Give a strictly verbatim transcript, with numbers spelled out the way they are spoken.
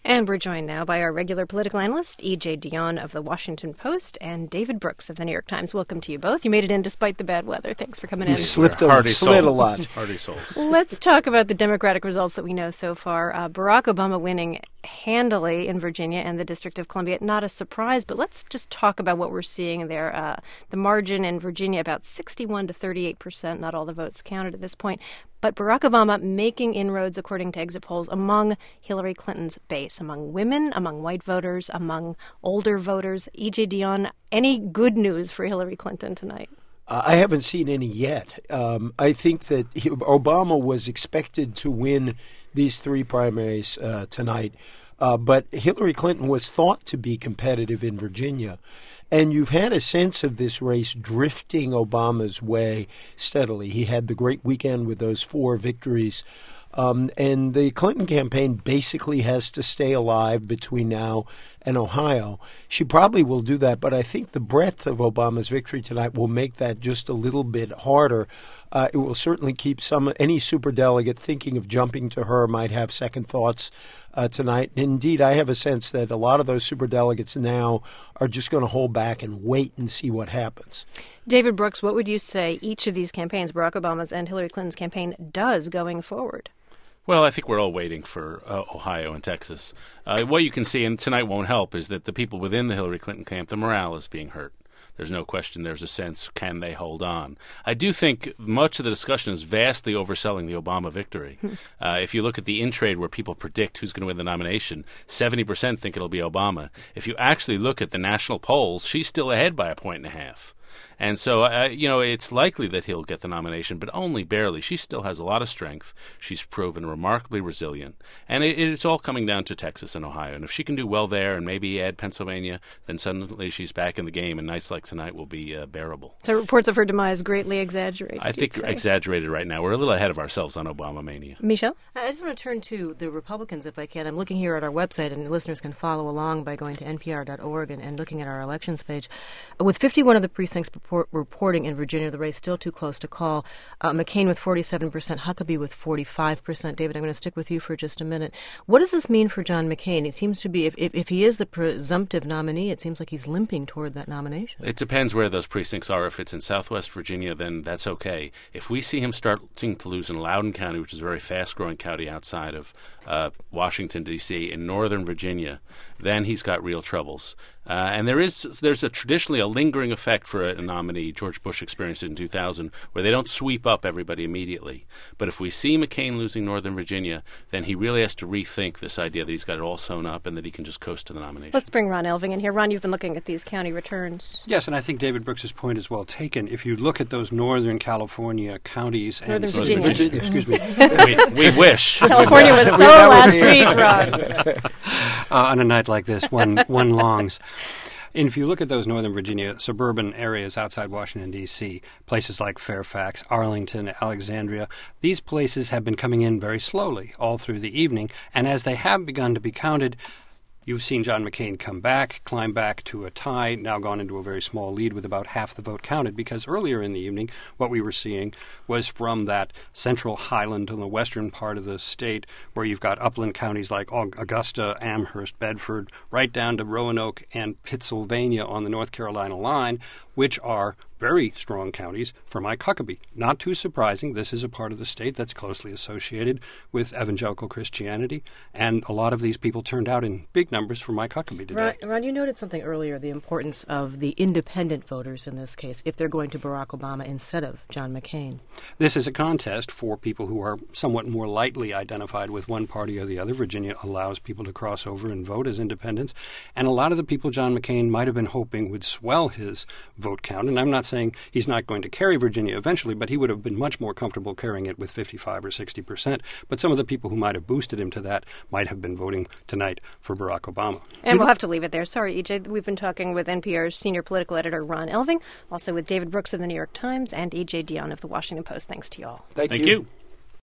And we're joined now by our regular political analyst, E J Dionne of The Washington Post, and David Brooks of The New York Times. Welcome to you both. You made it in despite the bad weather. Thanks for coming you in. Slipped a, slid a lot. Hardy souls. Let's talk about the Democratic results that we know so far. Uh, Barack Obama winning handily in Virginia and the District of Columbia. Not a surprise, but let's just talk about what we're seeing there. Uh, the margin in Virginia, about sixty-one to thirty-eight percent. Not all the votes counted at this point. But Barack Obama making inroads, according to exit polls, among Hillary Clinton's base, among women, among white voters, among older voters. E J Dionne, any good news for Hillary Clinton tonight? Uh, I haven't seen any yet. Um, I think that he, Obama was expected to win these three primaries uh, tonight, uh, but Hillary Clinton was thought to be competitive in Virginia. And you've had a sense of this race drifting Obama's way steadily. He had the great weekend with those four victories. Um, and the Clinton campaign basically has to stay alive between now and Ohio. She probably will do that, but I think the breadth of Obama's victory tonight will make that just a little bit harder. Uh, it will certainly keep some any superdelegate thinking of jumping to her might have second thoughts uh, tonight. Indeed, I have a sense that a lot of those superdelegates now are just going to hold back and wait and see what happens. David Brooks, what would you say each of these campaigns, Barack Obama's and Hillary Clinton's campaign, does going forward? Well, I think we're all waiting for uh, Ohio and Texas. Uh, what you can see, and tonight won't help, is that the people within the Hillary Clinton camp, the morale is being hurt. There's no question there's a sense, can they hold on? I do think much of the discussion is vastly overselling the Obama victory. uh, if you look at the in-trade where people predict who's going to win the nomination, seventy percent think it'll be Obama. If you actually look at the national polls, she's still ahead by a point and a half. And so, uh, you know, it's likely that he'll get the nomination, but only barely. She still has a lot of strength. She's proven remarkably resilient. And it, it's all coming down to Texas and Ohio. And if she can do well there and maybe add Pennsylvania, then suddenly she's back in the game, and nights like tonight will be uh, bearable. So reports of her demise greatly exaggerated. I think exaggerated right now. We're a little ahead of ourselves on Obama mania. Michelle? I just want to turn to the Republicans, if I can. I'm looking here at our website, and listeners can follow along by going to N P R dot org and, and looking at our elections page. With fifty-one of the precincts report, reporting in Virginia, the race still too close to call. Uh, McCain with forty-seven percent, Huckabee with forty-five percent. David, I'm going to stick with you for just a minute. What does this mean for John McCain? It seems to be, if, if, if he is the presumptive nominee, it seems like he's limping toward that nomination. It depends where those precincts are. If it's in Southwest Virginia, then that's okay. If we see him starting to lose in Loudoun County, which is a very fast-growing county outside of uh, Washington, D C, in Northern Virginia, then he's got real troubles. Uh, and there is there's a traditionally a lingering effect for a, a nominee. George Bush experienced it in two thousand, where they don't sweep up everybody immediately. But if we see McCain losing Northern Virginia, then he really has to rethink this idea that he's got it all sewn up and that he can just coast to the nomination. Let's bring Ron Elving in here. Ron, you've been looking at these county returns. Yes, and I think David Brooks' point is well taken. If you look at those Northern California counties and Northern Virginia, Virginia excuse me, we, we wish California was so last week, Ron. uh, on a night like this, one one longs. And if you look at those Northern Virginia suburban areas outside Washington, D C, places like Fairfax, Arlington, Alexandria, these places have been coming in very slowly all through the evening. And as they have begun to be counted, you've seen John McCain come back, climb back to a tie, now gone into a very small lead with about half the vote counted, because earlier in the evening what we were seeing was from that central highland in the western part of the state where you've got upland counties like Augusta, Amherst, Bedford, right down to Roanoke and Pittsylvania on the North Carolina line, which are very strong counties for Mike Huckabee. Not too surprising. This is a part of the state that's closely associated with evangelical Christianity, and a lot of these people turned out in big numbers for Mike Huckabee today. Ron, Ron, you noted something earlier, the importance of the independent voters in this case, if they're going to Barack Obama instead of John McCain. This is a contest for people who are somewhat more lightly identified with one party or the other. Virginia allows people to cross over and vote as independents, and a lot of the people John McCain might have been hoping would swell his vote count, and I'm not saying he's not going to carry Virginia eventually, but he would have been much more comfortable carrying it with fifty-five or sixty percent. But some of the people who might have boosted him to that might have been voting tonight for Barack Obama. And we'll have to leave it there. Sorry, E J. We've been talking with N P R's senior political editor, Ron Elving, also with David Brooks of The New York Times and E J Dionne of The Washington Post. Thanks to you all. Thank, Thank you. you.